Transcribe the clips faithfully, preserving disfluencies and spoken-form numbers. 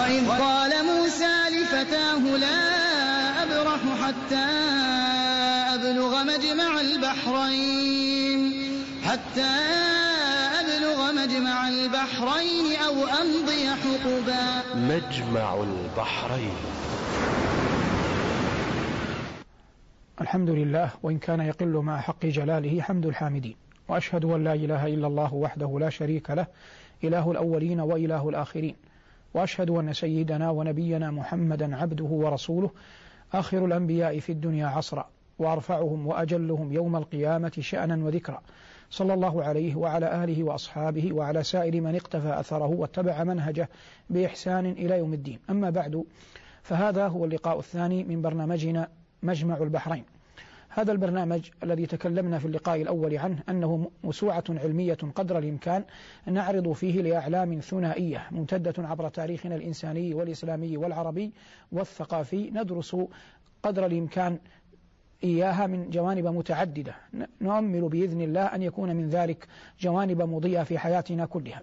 وإذ قال موسى لفتاه لا أبرح حتى أبلغ مجمع البحرين حتى أبلغ مجمع البحرين أو أمضي حقبا. مجمع البحرين. الحمد لله، وإن كان يقل مع حق جلاله حمد الحامدين، وأشهد أن لا إله إلا الله وحده لا شريك له، إله الأولين وإله الآخرين، وأشهد أن سيدنا ونبينا محمدا عبده ورسوله، آخر الأنبياء في الدنيا عصرا، وأرفعهم وأجلهم يوم القيامة شأنا وذكرا، صلى الله عليه وعلى آله وأصحابه وعلى سائر من اقتفى أثره واتبع منهجه بإحسان إلى يوم الدين. أما بعد، فهذا هو اللقاء الثاني من برنامجنا مجمع البحرين. هذا البرنامج الذي تكلمنا في اللقاء الأول عنه أنه موسوعة علمية قدر الإمكان نعرض فيه لأعلام ثنائية ممتدة عبر تاريخنا الإنساني والإسلامي والعربي والثقافي، ندرس قدر الإمكان إياها من جوانب متعددة، نؤمل بإذن الله أن يكون من ذلك جوانب مضيئة في حياتنا كلها.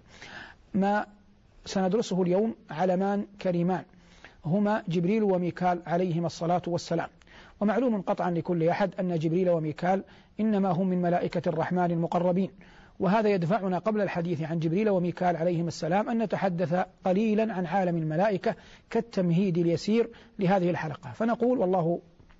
ما سندرسه اليوم علمان كريمان هما جبريل وميكال عليهما الصلاة والسلام. ومعلوم قطعا لكل أحد أن جبريل وميكال إنما هم من ملائكة الرحمن المقربين، وهذا يدفعنا قبل الحديث عن جبريل وميكال عليهم السلام أن نتحدث قليلا عن عالم الملائكة كالتمهيد اليسير لهذه الحلقة. فنقول والله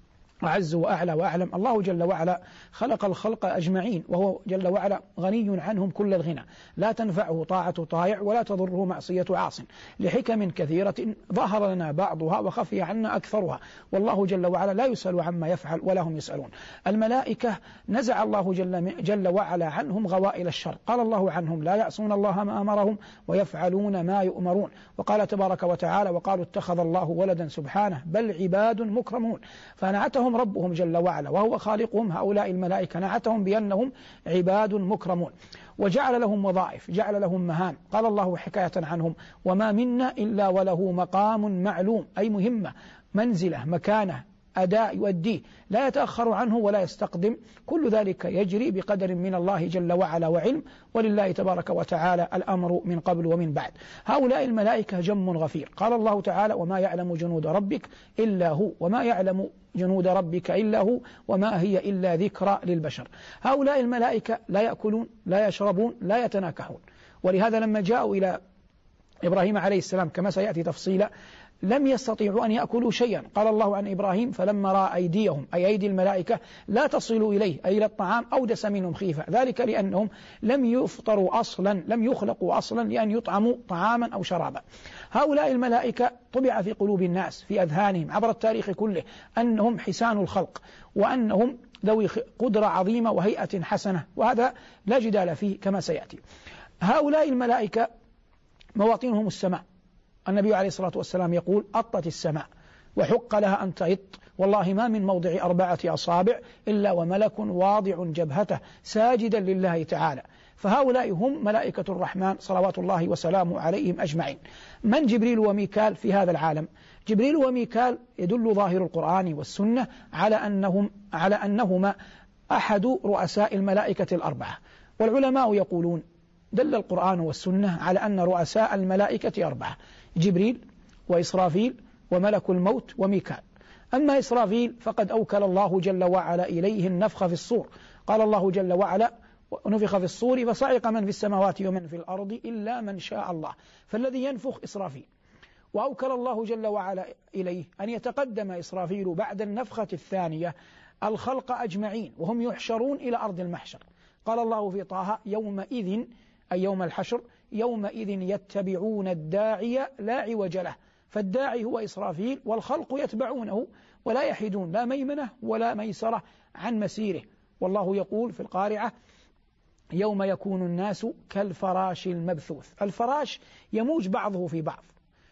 أعز وأعلى وأعلم، الله جل وعلا خلق الخلق أجمعين، وهو جل وعلا غني عنهم كل الغنى، لا تنفعه طاعة طائع ولا تضره معصية عاص، لحكم كثيرة ظهر لنا بعضها وخفي عنا أكثرها، والله جل وعلا لا يسأل عما يفعل ولا هم يسألون. الملائكة نزع الله جل, جل وعلا عنهم غوائل الشر، قال الله عنهم لا يعصون الله ما أمرهم ويفعلون ما يؤمرون. وقال تبارك وتعالى وقالوا اتخذ الله ولدا سبحانه بل عباد مكرمون، فنعتهم ربهم جل وعلا وهو خالقهم هؤلاء الملائكة، نعتهم بأنهم عباد مكرمون، وجعل لهم وظائف، جعل لهم مهام. قال الله حكاية عنهم وما منا إلا وله مقام معلوم، أي مهمة، منزلة، مكانة، أداء يؤديه، لا يتأخر عنه ولا يستقدم، كل ذلك يجري بقدر من الله جل وعلا وعلم، ولله تبارك وتعالى الأمر من قبل ومن بعد. هؤلاء الملائكة جم غفير، قال الله تعالى وما يعلم جنود ربك إلا هو، وما يعلم جنود ربك إلا هو وما هي إلا ذكرى للبشر. هؤلاء الملائكة لا يأكلون لا يشربون لا يتناكحون، ولهذا لما جاءوا إلى إبراهيم عليه السلام كما سيأتي تفصيلا لم يستطيعوا أن يأكلوا شيئا. قال الله عن إبراهيم فلما رأى أيديهم أي أيدي الملائكة لا تصل إليه أي إلى الطعام أودس منهم خيفة، ذلك لأنهم لم يفطروا أصلا، لم يخلقوا أصلا لأن يطعموا طعاما أو شرابا. هؤلاء الملائكة طبع في قلوب الناس في أذهانهم عبر التاريخ كله أنهم حسان الخلق، وأنهم ذوي قدرة عظيمة وهيئة حسنة، وهذا لا جدال فيه كما سيأتي. هؤلاء الملائكة مواطنهم السماء، النبي عليه الصلاة والسلام يقول أطت السماء وحق لها أن تئط، والله ما من موضع أربعة أصابع إلا وملك واضع جبهته ساجدا لله تعالى. فهؤلاء هم ملائكة الرحمن صلوات الله وسلامه عليهم أجمعين. من جبريل وميكال في هذا العالم؟ جبريل وميكال يدل ظاهر القرآن والسنة على أنهم على أنهما أحد رؤساء الملائكة الأربعة، والعلماء يقولون دل القرآن والسنة على أن رؤساء الملائكة أربعة: جبريل وإسرافيل وملك الموت وميكال. أما إسرافيل فقد أوكل الله جل وعلا إليه النفخ في الصور، قال الله جل وعلا ونفخ في الصور فصعق من في السماوات ومن في الأرض إلا من شاء الله، فالذي ينفخ إسرافيل. وأوكل الله جل وعلا إليه أن يتقدم إسرافيل بعد النفخة الثانية الخلق أجمعين وهم يحشرون إلى أرض المحشر. قال الله في طه يومئذ أي يوم الحشر يومئذ يتبعون الداعي لا عوج له، فالداعي هو إسرافيل والخلق يتبعونه ولا يحيدون لا ميمنة ولا ميسرة عن مسيره. والله يقول في القارعة يوم يكون الناس كالفراش المبثوث، الفراش يموج بعضه في بعض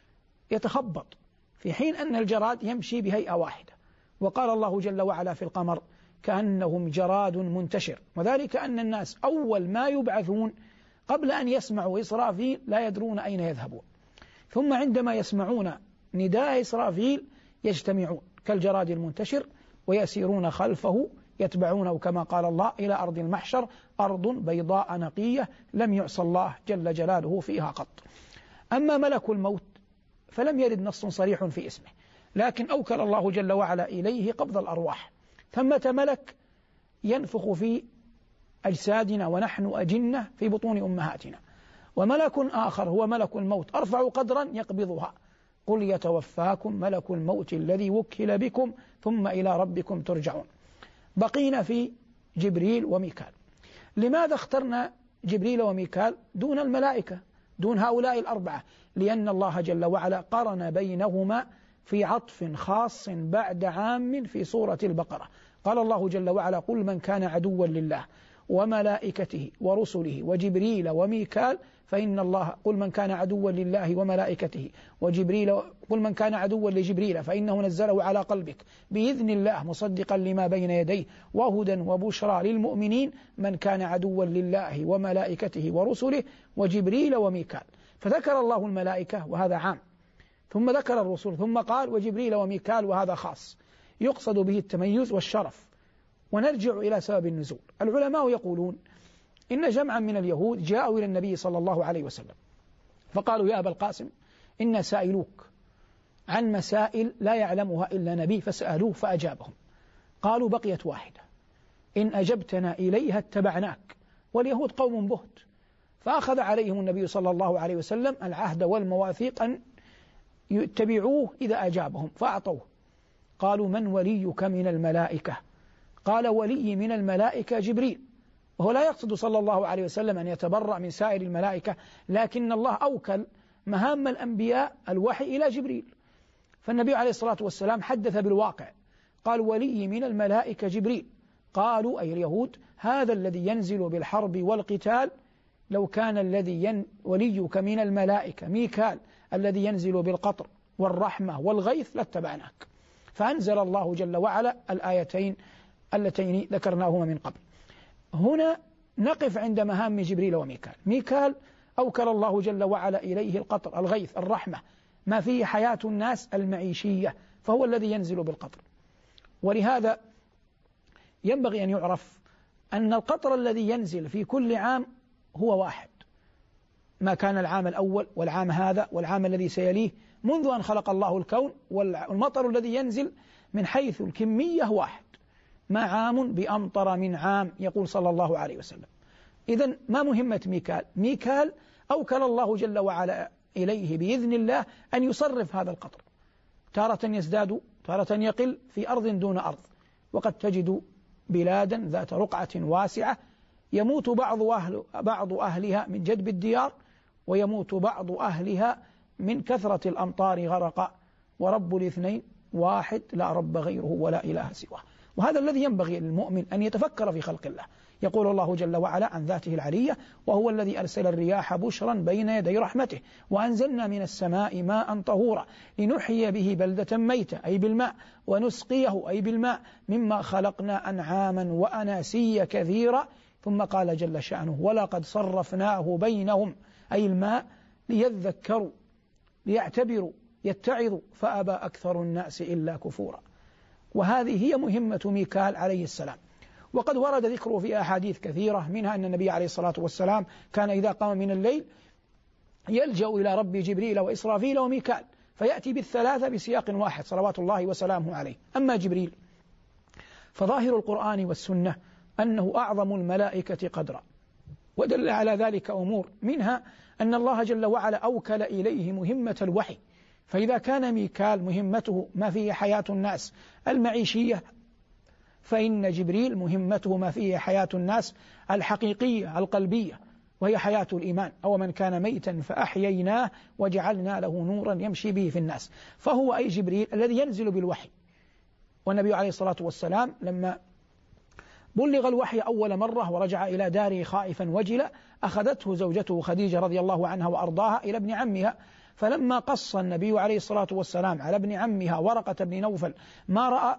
يتخبط، في حين أن الجراد يمشي بهيئة واحدة. وقال الله جل وعلا في القمر كأنهم جراد منتشر، وذلك أن الناس أول ما يبعثون قبل أن يسمعوا إسرافيل لا يدرون أين يذهبون، ثم عندما يسمعون نداء إسرافيل يجتمعون كالجراد المنتشر ويسيرون خلفه يتبعونه كما قال الله إلى أرض المحشر، أرض بيضاء نقية لم يعص الله جل جلاله فيها قط. أما ملك الموت فلم يرد نص صريح في اسمه، لكن أوكل الله جل وعلا إليه قبض الأرواح. ثمة ملك ينفخ في أجسادنا ونحن أجنة في بطون أمهاتنا، وملك آخر هو ملك الموت أرفع قدرا يقبضها، قل يتوفاكم ملك الموت الذي وكل بكم ثم إلى ربكم ترجعون. بقينا في جبريل وميكال. لماذا اخترنا جبريل وميكال دون الملائكة، دون هؤلاء الأربعة؟ لأن الله جل وعلا قرن بينهما في عطف خاص بعد عام في سورة البقرة. قال الله جل وعلا قل من كان عدوا لله وملائكته ورسله وجبريل وميكال فإن الله قل من كان عدوا لله وملائكته وجبريل قل من كان عدوا لجبريل فإنه نزله على قلبك بإذن الله مصدقا لما بين يديه وهدى وبشرى للمؤمنين من كان عدوا لله وملائكته ورسله وجبريل وميكال. فذكر الله الملائكة وهذا عام، ثم ذكر الرسل، ثم قال وجبريل وميكال وهذا خاص، يقصد به التميز والشرف. ونرجع إلى سبب النزول. العلماء يقولون إن جمعا من اليهود جاءوا إلى النبي صلى الله عليه وسلم فقالوا يا أبا القاسم إن سائلوك عن مسائل لا يعلمها إلا نبي فسألوه فأجابهم. قالوا بقيت واحدة إن أجبتنا إليها اتبعناك. واليهود قوم بهت، فأخذ عليهم النبي صلى الله عليه وسلم العهد والمواثيق أن يتبعوه إذا أجابهم فأعطوه. قالوا من وليك من الملائكة؟ قال ولي من الملائكة جبريل. وهو لا يقصد صلى الله عليه وسلم أن يتبرأ من سائر الملائكة، لكن الله أوكل مهام الأنبياء الوحي إلى جبريل. فالنبي عليه الصلاة والسلام حدث بالواقع، قال ولي من الملائكة جبريل. قالوا أي اليهود هذا الذي ينزل بالحرب والقتال، لو كان الذي ين وليك من الملائكة ميكال الذي ينزل بالقطر والرحمة والغيث لاتبعناك. فأنزل الله جل وعلا الآيتين اللتين ذكرناهما من قبل. هنا نقف عند مهام جبريل وميكال. ميكال أوكل الله جل وعلا إليه القطر الغيث الرحمة ما فيه حياة الناس المعيشية، فهو الذي ينزل بالقطر. ولهذا ينبغي أن يعرف أن القطر الذي ينزل في كل عام هو واحد، ما كان العام الأول والعام هذا والعام الذي سيليه منذ أن خلق الله الكون، والمطر الذي ينزل من حيث الكمية واحد، ما عام بأمطر من عام، يقول صلى الله عليه وسلم. إذن ما مهمة ميكال؟ ميكال أوكل الله جل وعلا إليه بإذن الله أن يصرف هذا القطر، تارة يزداد تارة يقل في أرض دون أرض. وقد تجد بلادا ذات رقعة واسعة يموت بعض أهل بعض أهلها من جدب الديار، ويموت بعض أهلها من كثرة الأمطار غرقا، ورب الاثنين واحد لا رب غيره ولا إله سواه. وهذا الذي ينبغي للمؤمن أن يتفكر في خلق الله. يقول الله جل وعلا عن ذاته العلية وهو الذي أرسل الرياح بشرا بين يدي رحمته وأنزلنا من السماء ماء طهورا لنحيي به بلدة ميتة أي بالماء ونسقيه أي بالماء مما خلقنا أنعاما وأناسيا كثيرا. ثم قال جل شأنه ولقد صرفناه بينهم أي الماء ليذكروا ليعتبروا يتعظوا فأبى أكثر الناس إلا كفورا. وهذه هي مهمة ميكال عليه السلام. وقد ورد ذكره في أحاديث كثيرة، منها أن النبي عليه الصلاة والسلام كان إذا قام من الليل يلجأ إلى رب جبريل وإسرافيل وميكال، فيأتي بالثلاثة بسياق واحد صلوات الله وسلامه عليه. أما جبريل فظاهر القرآن والسنة أنه أعظم الملائكة قدرا، ودل على ذلك أمور، منها أن الله جل وعلا أوكل إليه مهمة الوحي. فإذا كان ميكال مهمته ما فيه حياة الناس المعيشية، فإن جبريل مهمته ما فيه حياة الناس الحقيقية القلبية، وهي حياة الإيمان. أو من كان ميتا فأحييناه وجعلنا له نورا يمشي به في الناس. فهو أي جبريل الذي ينزل بالوحي. والنبي عليه الصلاة والسلام لما بلغ الوحي أول مرة ورجع إلى داره خائفا وجلا، أخذته زوجته خديجة رضي الله عنها وأرضاها إلى ابن عمها، فلما قص النبي عليه الصلاة والسلام على ابن عمها ورقة بن نوفل ما رأى،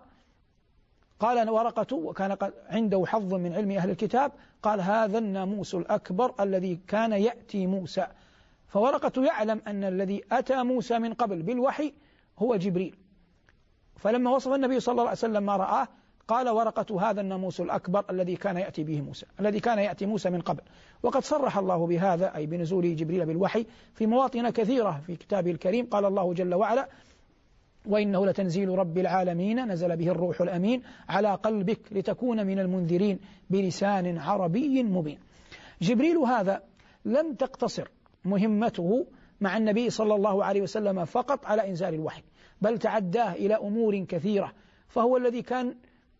قال ورقة وكان عنده حظ من علم أهل الكتاب، قال هذا الناموس الأكبر الذي كان يأتي موسى. فورقة يعلم أن الذي أتى موسى من قبل بالوحي هو جبريل. فلما وصف النبي صلى الله عليه وسلم ما رآه قال ورقة هذا الناموس الأكبر الذي كان يأتي به موسى الذي كان يأتي موسى من قبل. وقد صرح الله بهذا أي بنزول جبريل بالوحي في مواطن كثيرة في كتابه الكريم. قال الله جل وعلا وإنه لتنزيل رب العالمين نزل به الروح الأمين على قلبك لتكون من المنذرين بلسان عربي مبين. جبريل هذا لم تقتصر مهمته مع النبي صلى الله عليه وسلم فقط على إنزال الوحي، بل تعداه إلى أمور كثيرة، فهو الذي كان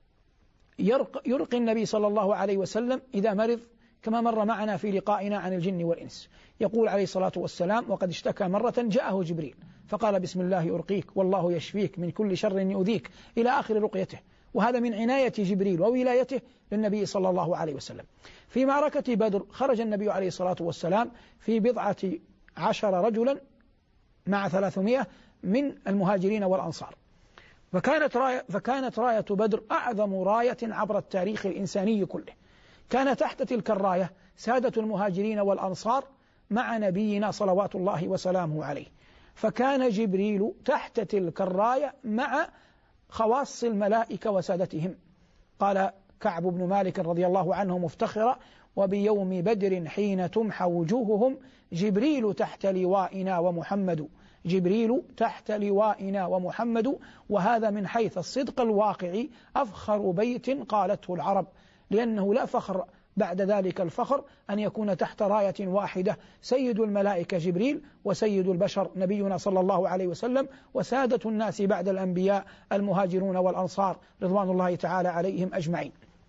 يرقي النبي صلى الله عليه وسلم إذا مرض، كما مر معنا في لقائنا عن الجن والإنس. يقول عليه الصلاة والسلام وقد اشتكى مرة جاءه جبريل فقال بسم الله أرقيك والله يشفيك من كل شر يؤذيك إلى آخر رقيته. وهذا من عناية جبريل وولايته للنبي صلى الله عليه وسلم. في معركة بدر خرج النبي عليه الصلاة والسلام في بضعة عشر رجلا مع ثلاثمائة من المهاجرين والأنصار، فكانت راية, فكانت راية بدر أعظم راية عبر التاريخ الإنساني كله. كان تحت تلك الراية سادة المهاجرين والأنصار مع نبينا صلوات الله وسلامه عليه، فكان جبريل تحت تلك الراية مع خواص الملائكة وسادتهم. قال كعب بن مالك رضي الله عنه مفتخرا وبيوم بدر حين تمحى وجوههم جبريل تحت لوائنا ومحمد، جبريل تحت لوائنا ومحمد. وهذا من حيث الصدق الواقعي أفخر بيت قالته العرب، لأنه لا فخر بعد ذلك الفخر أن يكون تحت راية واحدة سيد الملائكة جبريل وسيد البشر نبينا صلى الله عليه وسلم وسادة الناس بعد الأنبياء المهاجرون والأنصار رضوان الله تعالى عليهم أجمعين.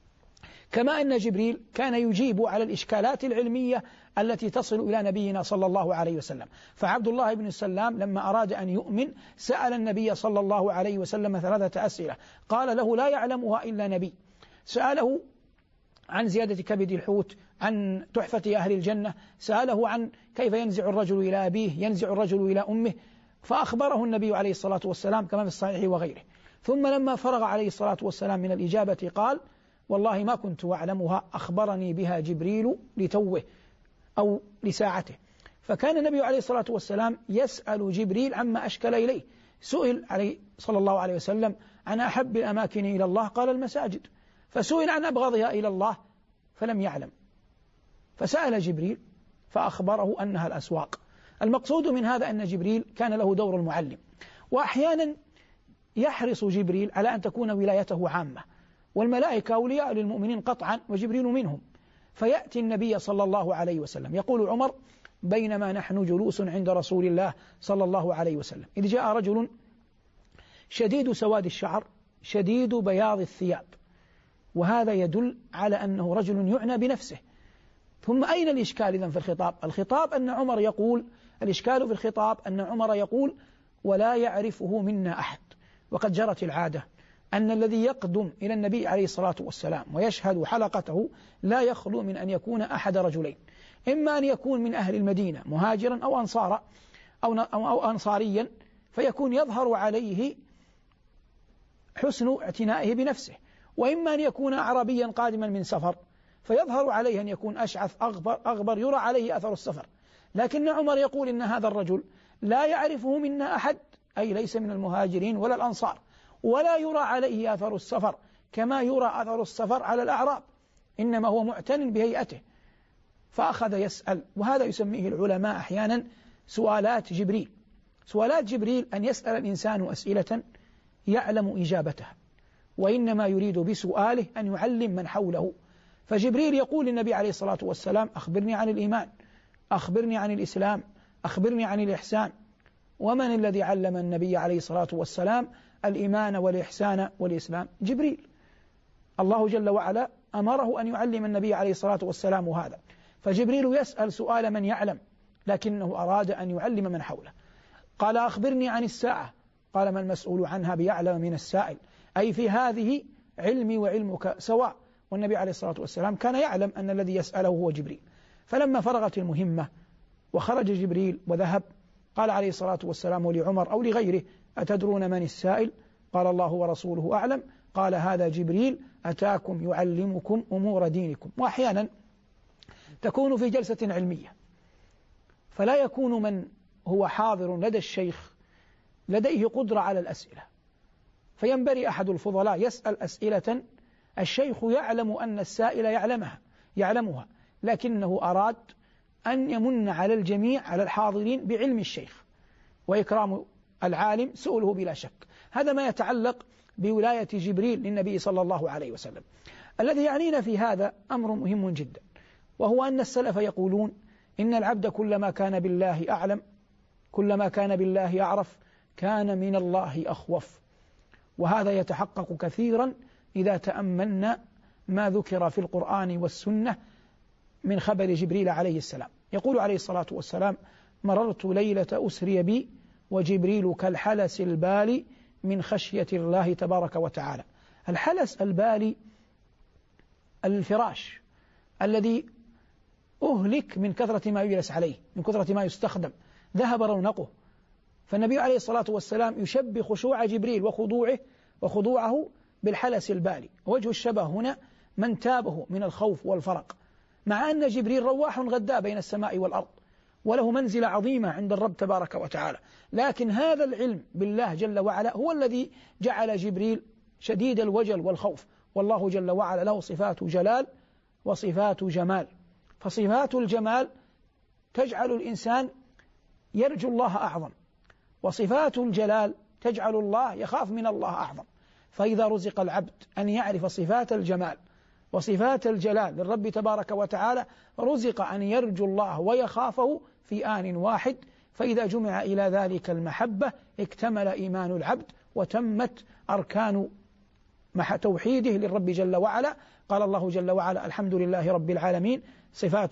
كما أن جبريل كان يجيب على الإشكالات العلمية التي تصل إلى نبينا صلى الله عليه وسلم. فعبد الله بن السلام لما أراد أن يؤمن سأل النبي صلى الله عليه وسلم ثلاثة أسئلة قال له لا يعلمها إلا نبي. سأله عن زيادة كبد الحوت، عن تحفة أهل الجنة، سأله عن كيف ينزع الرجل إلى أبيه، ينزع الرجل إلى أمه، فأخبره النبي عليه الصلاة والسلام كما في الصحيح وغيره. ثم لما فرغ عليه الصلاة والسلام من الإجابة قال والله ما كنت أعلمها أخبرني بها جبريل لتوه أو لساعته. فكان النبي عليه الصلاة والسلام يسأل جبريل عما أشكل إليه. سئل عليه صلى الله عليه وسلم عن أحب الأماكن إلى الله قال المساجد، فسئل عن أبغضها إلى الله فلم يعلم، فسأل جبريل فأخبره أنها الأسواق. المقصود من هذا أن جبريل كان له دور المعلم، وأحيانا يحرص جبريل على أن تكون ولايته عامة، والملائكة أولياء للمؤمنين قطعا وجبريل منهم. فيأتي النبي صلى الله عليه وسلم يقول عمر بينما نحن جلوس عند رسول الله صلى الله عليه وسلم إذ جاء رجل شديد سواد الشعر شديد بياض الثياب، وهذا يدل على أنه رجل يعنى بنفسه. ثم أين الإشكال إذن في الخطاب؟ الخطاب أن عمر يقول الإشكال في الخطاب أن عمر يقول ولا يعرفه منا أحد. وقد جرت العادة أن الذي يقدم إلى النبي عليه الصلاة والسلام ويشهد حلقته لا يخلو من أن يكون أحد رجلين، إما أن يكون من أهل المدينة مهاجرا أو أنصارا أو, أو أنصاريا فيكون يظهر عليه حسن اعتنائه بنفسه، وإما أن يكون عربيا قادما من سفر فيظهر عليه أن يكون أشعث أغبر, أغبر يرى عليه أثر السفر. لكن عمر يقول إن هذا الرجل لا يعرفه منا أحد، أي ليس من المهاجرين ولا الأنصار، ولا يرى عليه أثر السفر كما يرى أثر السفر على الأعراب، إنما هو معتن بهيئته. فأخذ يسأل، وهذا يسميه العلماء أحيانا سؤالات جبريل. سؤالات جبريل أن يسأل الإنسان أسئلة يعلم إجابتها، وإنما يريد بسؤاله أن يعلم من حوله. فجبريل يقول للنبي عليه الصلاة والسلام أخبرني عن الإيمان، أخبرني عن الإسلام، أخبرني عن الإحسان. ومن الذي علم النبي عليه الصلاة والسلام الإيمان والإحسان والإسلام؟ جبريل. الله جل وعلا أمره أن يعلم النبي عليه الصلاة والسلام هذا. فجبريل يسأل سؤال من يعلم، لكنه أراد أن يعلم من حوله. قال أخبرني عن الساعة، قال ما المسؤول عنها بيعلم من السائل، أي في هذه علمي وعلمك سواء. والنبي عليه الصلاة والسلام كان يعلم أن الذي يسأله هو جبريل. فلما فرغت المهمة وخرج جبريل وذهب قال عليه الصلاة والسلام لعمر أو لغيره أتدرون من السائل؟ قال الله ورسوله أعلم. قال هذا جبريل أتاكم يعلمكم أمور دينكم. وأحيانا تكون في جلسة علمية فلا يكون من هو حاضر لدى الشيخ لديه قدرة على الأسئلة، فينبري أحد الفضلاء يسأل أسئلة الشيخ يعلم أن السائل يعلمها يعلمها لكنه أراد أن يمن على الجميع على الحاضرين بعلم الشيخ وإكرام العالم سؤله بلا شك. هذا ما يتعلق بولاية جبريل للنبي صلى الله عليه وسلم. الذي يعنينا في هذا أمر مهم جدا، وهو أن السلف يقولون إن العبد كلما كان بالله أعلم كلما كان بالله أعرف كان من الله أخوف، وهذا يتحقق كثيرا إذا تأملنا ما ذكر في القرآن والسنة من خبر جبريل عليه السلام. يقول عليه الصلاة والسلام: مررت ليلة أسري بي وجبريل كالحلس البالي من خشية الله تبارك وتعالى. الحلس البالي الفراش الذي أهلك من كثرة ما يجلس عليه، من كثرة ما يستخدم، ذهب رونقه. فالنبي عليه الصلاة والسلام يشبه خشوع جبريل وخضوعه وخضوعه بالحلس البالي. وجه الشبه هنا من تابه من الخوف والفرق، مع أن جبريل رواح غدا بين السماء والأرض وله منزلة عظيمة عند الرب تبارك وتعالى، لكن هذا العلم بالله جل وعلا هو الذي جعل جبريل شديد الوجل والخوف. والله جل وعلا له صفات جلال وصفات جمال، فصفات الجمال تجعل الإنسان يرجو الله أعظم، وصفات الجلال تجعل الله يخاف من الله أعظم. فإذا رزق العبد أن يعرف صفات الجمال وصفات الجلال للرب تبارك وتعالى رزق أن يرجو الله ويخافه في آن واحد، فإذا جمع إلى ذلك المحبة اكتمل إيمان العبد وتمت أركان توحيده للرب جل وعلا. قال الله جل وعلا: الحمد لله رب العالمين، صفات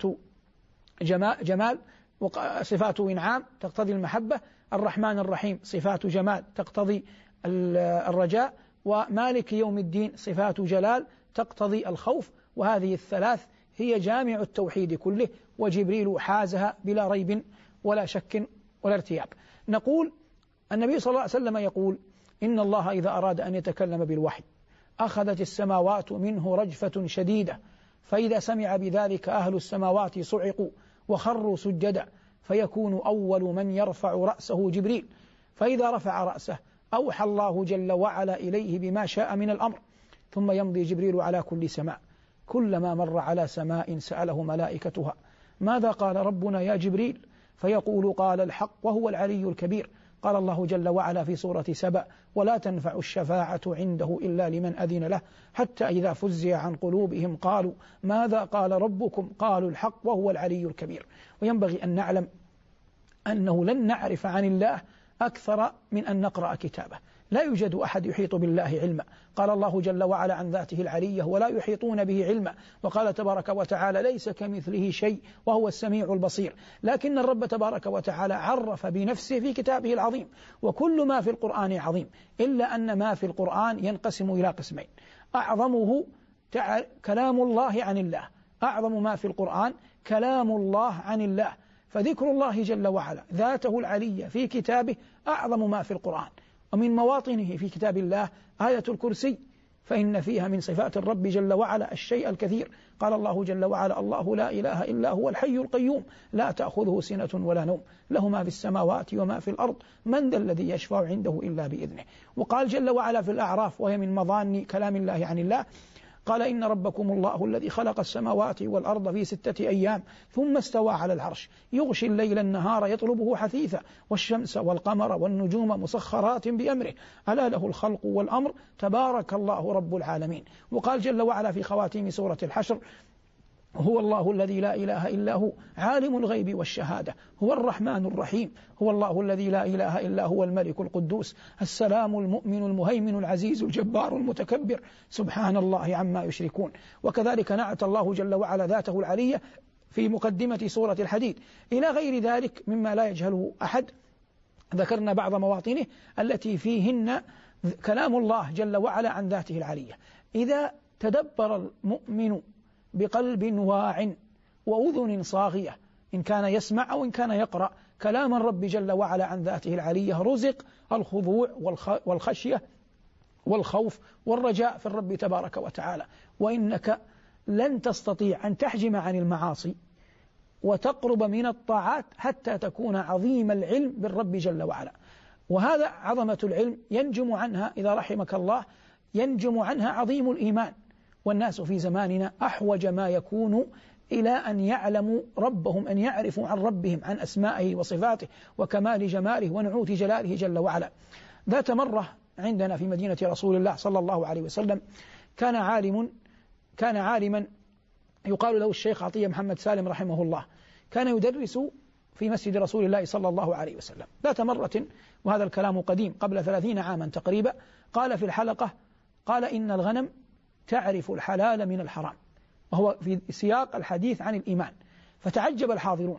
جمال وصفات إنعام تقتضي المحبة، الرحمن الرحيم صفات جمال تقتضي الرجاء، ومالك يوم الدين صفات جلال تقتضي الخوف. وهذه الثلاث هي جامع التوحيد كله، وجبريل حازها بلا ريب ولا شك ولا ارتياب. نقول النبي صلى الله عليه وسلم يقول: إن الله إذا أراد أن يتكلم بالوحي أخذت السماوات منه رجفة شديدة، فإذا سمع بذلك أهل السماوات صعقوا وخروا سجدا، فيكون أول من يرفع رأسه جبريل، فإذا رفع رأسه أوحى الله جل وعلا إليه بما شاء من الأمر، ثم يمضي جبريل على كل سماء، كلما مر على سماء سأله ملائكتها: ماذا قال ربنا يا جبريل؟ فيقول: قال الحق وهو العلي الكبير. قال الله جل وعلا في سورة سبأ: ولا تنفع الشفاعة عنده إلا لمن أذن له، حتى إذا فزع عن قلوبهم قالوا ماذا قال ربكم؟ قالوا الحق وهو العلي الكبير. وينبغي أن نعلم أنه لن نعرف عن الله أكثر من أن نقرأ كتابه، لا يوجد أحد يحيط بالله علما. قال الله جل وعلا عن ذاته العلية: ولا يحيطون به علما. وقال تبارك وتعالى: ليس كمثله شيء وهو السميع البصير. لكن الرب تبارك وتعالى عرف بنفسه في كتابه العظيم، وكل ما في القرآن عظيم، إلا أن ما في القرآن ينقسم إلى قسمين: أعظمه كلام الله عن الله، أعظم ما في القرآن كلام الله عن الله، فذكر الله جل وعلا ذاته العلية في كتابه أعظم ما في القرآن. ومن مواطنه في كتاب الله آية الكرسي، فإن فيها من صفات الرب جل وعلا الشيء الكثير. قال الله جل وعلا: الله لا إله إلا هو الحي القيوم لا تأخذه سنة ولا نوم له ما في السماوات وما في الأرض من ذا الذي يشفع عنده إلا بإذنه. وقال جل وعلا في الأعراف، وهي من مظان كلام الله عن الله: قال إن ربكم الله الذي خلق السماوات والأرض في ستة أيام ثم استوى على العرش يغشي الليل النهار يطلبه حثيثا والشمس والقمر والنجوم مسخرات بأمره ألا له الخلق والأمر تبارك الله رب العالمين. وقال جل وعلا في خواتيم سورة الحشر: هو الله الذي لا إله إلا هو عالم الغيب والشهادة هو الرحمن الرحيم هو الله الذي لا إله إلا هو الملك القدوس السلام المؤمن المهيمن العزيز الجبار المتكبر سبحان الله عما يشركون. وكذلك نعت الله جل وعلا ذاته العلية في مقدمة سورة الحديد إلى غير ذلك مما لا يجهله أحد. ذكرنا بعض مواطنه التي فيهن كلام الله جل وعلا عن ذاته العلية. إذا تدبر المؤمن بقلب واع وأذن صاغية إن كان يسمع أو إن كان يقرأ كلام الرب جل وعلا عن ذاته العلية رزق الخضوع والخشية والخوف والرجاء في الرب تبارك وتعالى. وإنك لن تستطيع أن تحجم عن المعاصي وتقرب من الطاعات حتى تكون عظيم العلم بالرب جل وعلا. وهذا عظمة العلم ينجم عنها إذا رحمك الله ينجم عنها عظيم الإيمان. والناس في زماننا أحوج ما يكون إلى أن يعلموا ربهم، أن يعرفوا عن ربهم، عن أسمائه وصفاته وكمال جماله ونعوت جلاله جل وعلا. ذات مرة عندنا في مدينة رسول الله صلى الله عليه وسلم كان عالم كان عالما يقال له الشيخ عطية محمد سالم رحمه الله، كان يدرس في مسجد رسول الله صلى الله عليه وسلم. ذات مرة، وهذا الكلام قديم قبل ثلاثين عاما تقريبا، قال في الحلقة، قال إن الغنم تعرف الحلال من الحرام، وهو في سياق الحديث عن الإيمان. فتعجب الحاضرون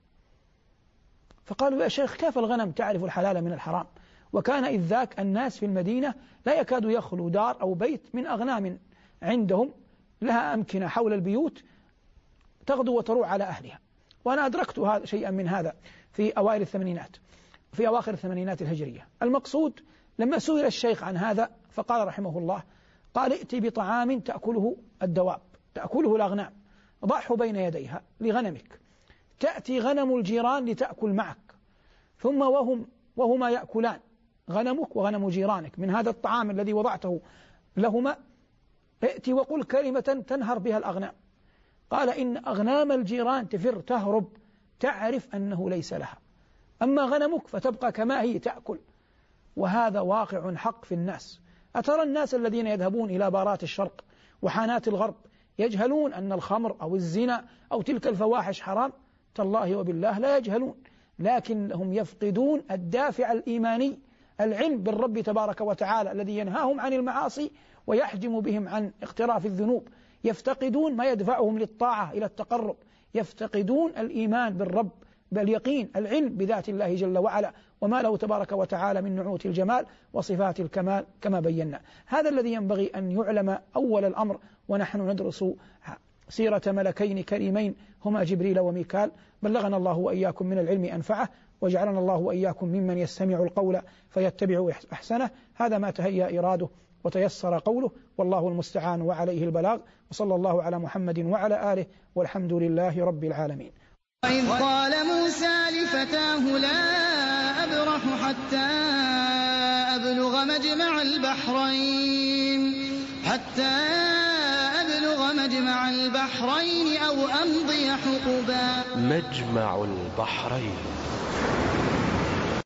فقالوا يا شيخ كيف الغنم تعرف الحلال من الحرام؟ وكان إذ ذاك الناس في المدينة لا يكاد يخلو دار أو بيت من أغنام عندهم لها أمكنة حول البيوت تغدو وتروح على أهلها. وأنا أدركت هذا شيئا من هذا في أوائل الثمانينات في أواخر الثمانينات الهجرية. المقصود لما سئل الشيخ عن هذا فقال رحمه الله، قال ائت بطعام تأكله الدواب، تأكله الأغنام، ضعه بين يديها لغنمك، تأتي غنم الجيران لتأكل معك، ثم وهم وهما يأكلان، غنمك وغنم جيرانك، من هذا الطعام الذي وضعته لهما، ائت وقل كلمة تنهر بها الأغنام. قال إن أغنام الجيران تفر تهرب، تعرف أنه ليس لها، أما غنمك فتبقى كما هي تأكل. وهذا واقع حق في الناس. أترى الناس الذين يذهبون إلى بارات الشرق وحانات الغرب يجهلون أن الخمر أو الزنا أو تلك الفواحش حرام؟ تالله وبالله لا يجهلون، لكنهم يفقدون الدافع الإيماني، العلم بالرب تبارك وتعالى الذي ينهاهم عن المعاصي ويحجم بهم عن اقتراف الذنوب. يفتقدون ما يدفعهم للطاعة إلى التقرب، يفتقدون الإيمان بالرب، باليقين، العلم بذات الله جل وعلا وما له تبارك وتعالى من نعوت الجمال وصفات الكمال كما بينا. هذا الذي ينبغي أن يعلم أول الأمر ونحن ندرس سيرة ملكين كريمين هما جبريل وميكال. بلغنا الله وإياكم من العلم أنفعه، وجعلنا الله وإياكم ممن يستمع القول فيتبع أحسنه. هذا ما تهيأ إراده وتيسر قوله، والله المستعان وعليه البلاغ، وصلى الله على محمد وعلى آله، والحمد لله رب العالمين. وإذ قال موسى لفتاه لا أبرح حتى أبلغ مجمع البحرين حتى أبلغ مجمع البحرين أو أمضي حقبا. مجمع البحرين.